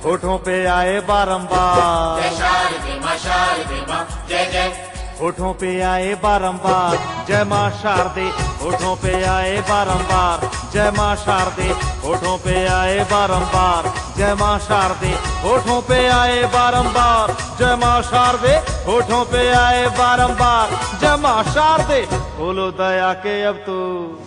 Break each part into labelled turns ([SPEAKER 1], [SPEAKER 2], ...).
[SPEAKER 1] होठों पे आए बारंबार।
[SPEAKER 2] जय शारदे मां शारदे मां जय जय।
[SPEAKER 1] होठों पे आए बारंबार जय मां शारदे, होठों पे आए बारंबार जय मां शारदे, होठों पे आए बारंबार जय मां शारदे, होठों पे आए बारंबार जय मां शारदे, होठों पे आए बारंबार जय मां शारदे। खोलो दया के अब तो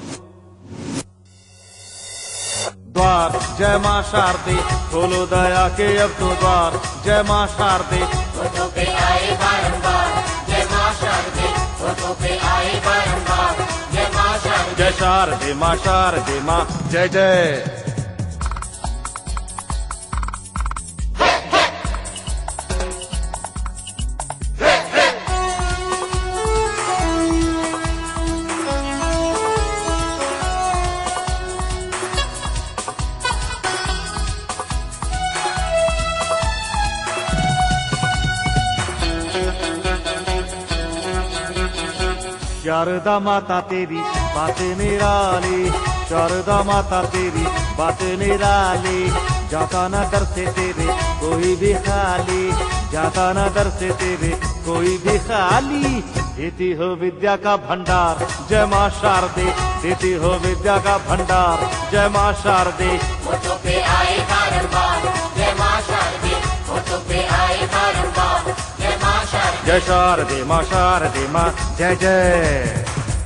[SPEAKER 1] द्वार जय मां शारदे, खोलो दया के अब तो द्वार जय मां शारदे।
[SPEAKER 2] होठों पे आए बारंबार जय मां शारदे, होठों पे आए बारंबार जय मां शारदे।
[SPEAKER 1] जय शारदे मां शारदे मां जय जय। शारदा माता तेरी बातें निराली, शारदा माता तेरी बातें निराली, जाता न दर से तेरे कोई भी खाली, जाता न दर से तेरे कोई भी खाली। देती हो विद्या का भंडार जय मां शारदे, देती हो विद्या का भंडार जय मां शारदे।
[SPEAKER 2] होठों पे आए बारंबार जय मां शारदे, होठों पे आए बारंबार जय मां शारदे।
[SPEAKER 1] जय शारदे मां शारदे मां जय जय।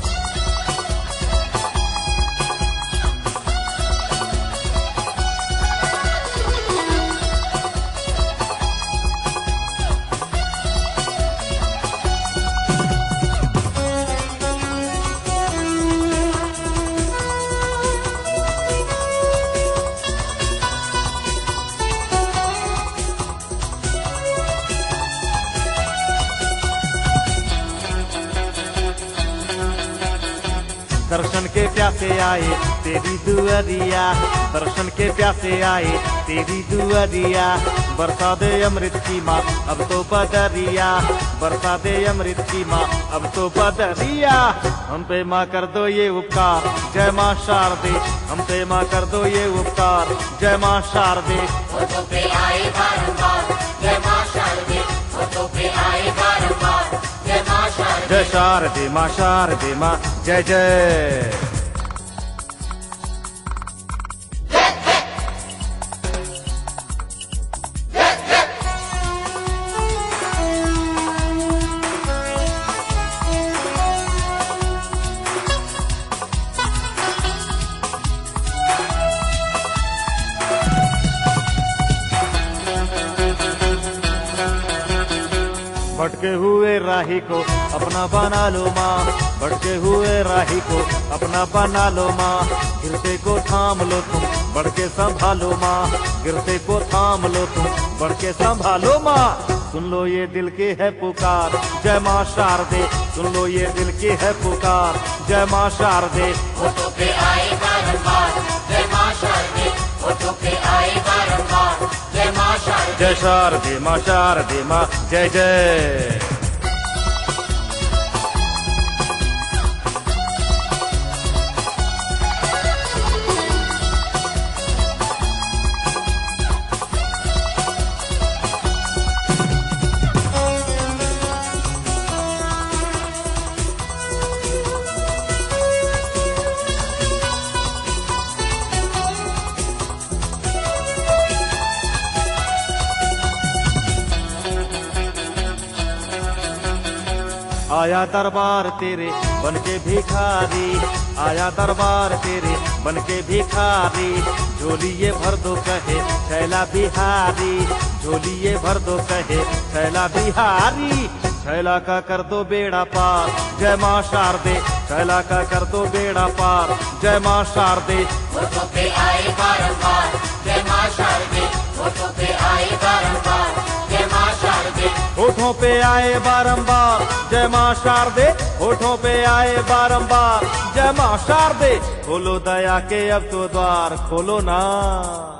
[SPEAKER 1] दर्शन के प्यासे आए तेरी दुआरिया, दर्शन के प्यासे आए तेरी दुआरिया, बरसा दे अमृत की माँ अब तो बदरिया, बरसा दे अमृत की माँ अब तो बदरिया। हम पे माँ कर दो ये उपकार जय मां शारदे, हम पे माँ कर दो ये उपकार जय मां शारदे।
[SPEAKER 2] होठों पे आए बारंबार जय मां शारदे, होठों पे आए बारंबार जय मां शारदे।
[SPEAKER 1] जय शारदे मां शारदे मां जय जय। भटके हुए राही को अपना बना लो माँ, भटके हुए राही को अपना बना लो माँ, गिरते को थाम लो तुम बढ़ के संभालो माँ, गिरते को थाम लो तुम बढ़ के संभालो माँ। सुन लो ये दिल की है पुकार जय मां शारदे, सुन लो ये दिल की है पुकार जय मां शारदे।
[SPEAKER 2] होठों पे आए बारंबार जय मां शारदे, होठों पे आए बारंबार जय मां शारदे।
[SPEAKER 1] जय शारदे मां शारदे मां जय जय। आया दरबार तेरे बनके भिखारी, आया दरबार तेरे बनके भिखारी, झोलिए भर दो कहे छैला बिहारी, झोलिए भर दो कहे छैला बिहारी। छैला का कर दो बेड़ा पार जय मां शारदे, छैला का कर दो बेड़ा पार जय मां शारदे।
[SPEAKER 2] होठों पे आए बारंबार जय मां शारदे, होठों पे आए बारंबार जय मां शारदे।
[SPEAKER 1] होठों पे आए बारंबार जय मां शारदे, होठों पे आए बारंबार जय मां शारदे। खोलो दया के अब तो द्वार खोलो ना।